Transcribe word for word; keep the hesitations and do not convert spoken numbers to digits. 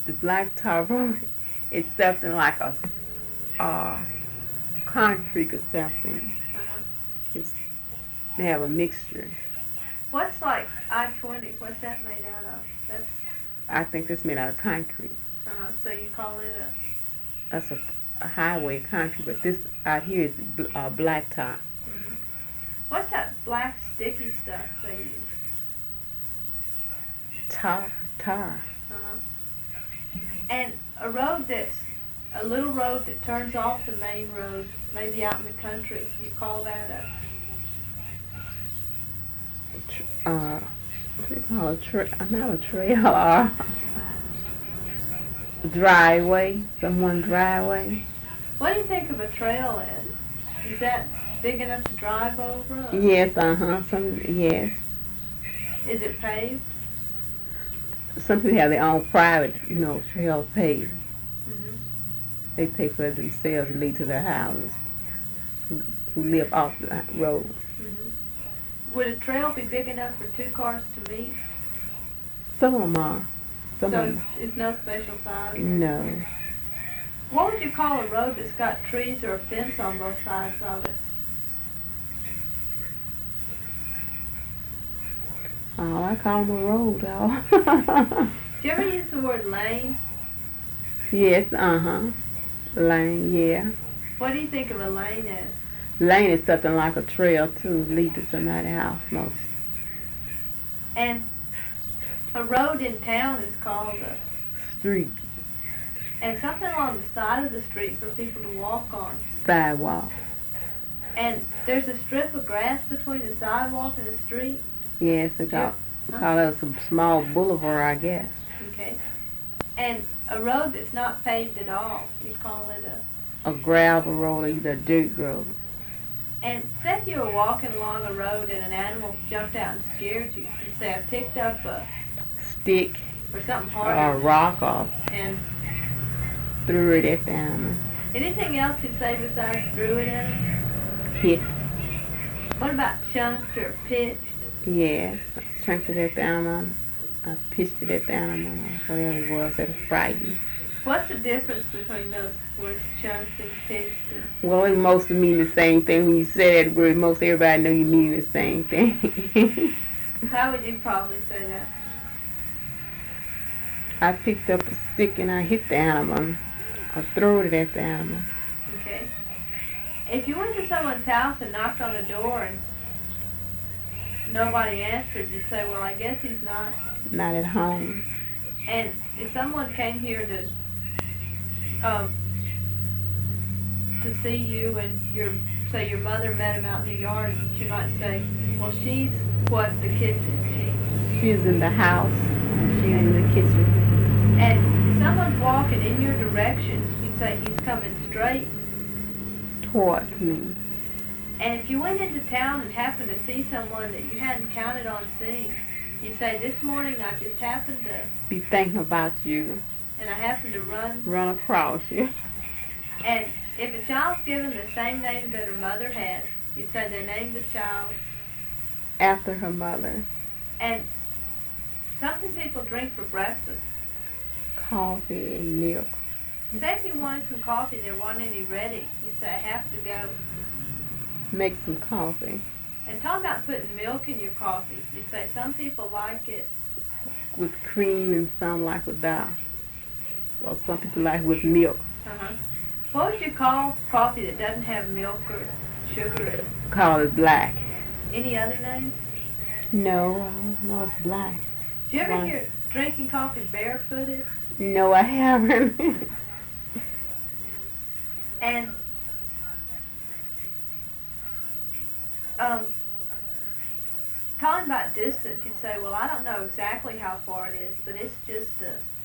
the black tar road is something like a uh, concrete or something. Uh-huh. It's, they have a mixture. What's like I twenty? What's that made out of? That's I think it's made out of concrete. uh-huh. So you call it a That's a, a highway concrete, but this out here is bl- uh, black tar. hmm What's that black sticky stuff they use? Tar, tar. Uh-huh. And a road that's a little road that turns off the main road, maybe out in the country, you call that a Tr- uh, what do they call a tra- uh, not a trail, uh, driveway, someone driveway. what do you think of a trail as? Is that big enough to drive over? Or Yes, uh huh. Some yes. is it paved? Some people have their own private, you know, trail paved. Mm-hmm. They pay for it themselves to lead to their houses. Who, who live off the road. Mm-hmm. Would a trail be big enough for two cars to meet? Some of them are. Some so of it's, them. it's no special size? No. What would you call a road that's got trees or a fence on both sides of it? Oh, I call them a road, though. Do you ever use the word lane? Yes, uh huh. Lane, yeah. What do you think of a lane as? Lane is something like a trail too, lead to somebody's house most. And a road in town is called a, Street, and something along the side of the street for people to walk on. sidewalk. And there's a strip of grass between the sidewalk and the street. Yes, they call, Huh? call it a small boulevard, I guess. Okay. And a road that's not paved at all, you call it a. A gravel road or either a dirt road. And say if you were walking along a road and an animal jumped out and scared you, you'd say I picked up a Stick or something or a harder rock or and threw it at the animal. anything else you'd say besides threw it at it? Hit, What about chunked or pitched? yes. I chunked it at the animal. I pitched it at the animal or whatever it was that frightened. What's the difference between those words chunked and pitched? And Well, it mostly mean the same thing. When you say that word, most everybody know you mean the same thing. how would you probably say that? I picked up a stick and I hit the animal. I threw it at the animal. Okay. If you went to someone's house and knocked on the door and nobody answered, you'd say, well, I guess he's not. Not at home. And if someone came here to um, to see you and your say your mother met him out in the yard, she might say, well, she's what the kitchen She was in the house. She was in the kitchen. she's. And if someone's walking in your direction, you'd say he's coming straight. Towards me. And if you went into town and happened to see someone that you hadn't counted on seeing, you'd say, this morning I just happened to, Be thinking about you. and I happened to run. Run across you. And if a child's given the same name that her mother has, you'd say they named the child. After her mother. And something people drink for breakfast. Coffee and milk. Say if you wanted some coffee, there wasn't any ready, you'd say, I have to go. Make some coffee. And talk about putting milk in your coffee. You'd say some people like it. With cream and some like without. Well, some people like with milk. Uh-huh. What would you call coffee that doesn't have milk or sugar or Call it black. any other names? No, no, it's black. Do you ever Why? hear drinking coffee barefooted? No, I haven't. And um, talking about distance, you'd say, well, I don't know exactly how far it is, but it's just a